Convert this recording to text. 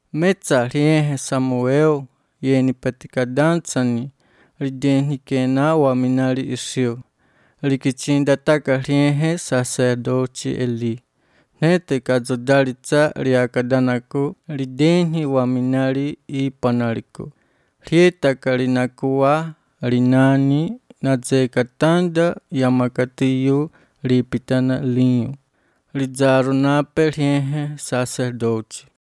Metza rieje Samuel yeni patikadantzani ridieji kena waminari ishiu rikichindataka rieje sacerdote Eli nete kazodalitza riakadanaku ridieji waminari ipanaliku rietaka rinakuwa rinani nazekatanda yamakatiyu ripitana linyu ridzaru nape rieje sacerdote